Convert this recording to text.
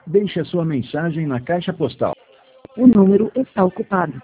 Deixe a sua mensagem na caixa postal. O número está ocupado.